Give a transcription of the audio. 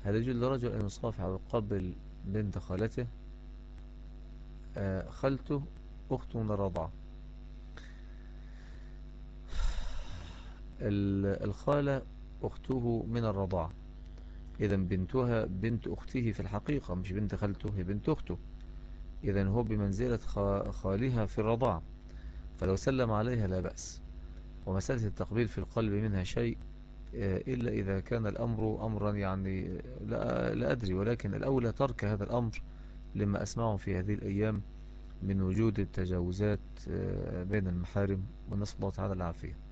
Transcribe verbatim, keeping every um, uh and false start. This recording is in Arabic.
هل يجوز لرجل أن يصافح أو يقبل بنت خالته؟ آه، خالته أخته من الرضاعة. ال- الخالة أخته من الرضاعة، إذا بنتها بنت أخته في الحقيقة، مش بنت خالته، هي بنت أخته. إذا هو بمنزلة خا- خالها في الرضاعة، فلو سلم عليها لا بأس. ومسألة التقبيل في القلب منها شيء، آه، إلا إذا كان الأمر أمرا يعني لا, لا أدري، ولكن الأولى ترك هذا الأمر لما أسمعه في هذه الأيام من وجود التجاوزات آه، بين المحارم، ونسأل الله تعالى العافية.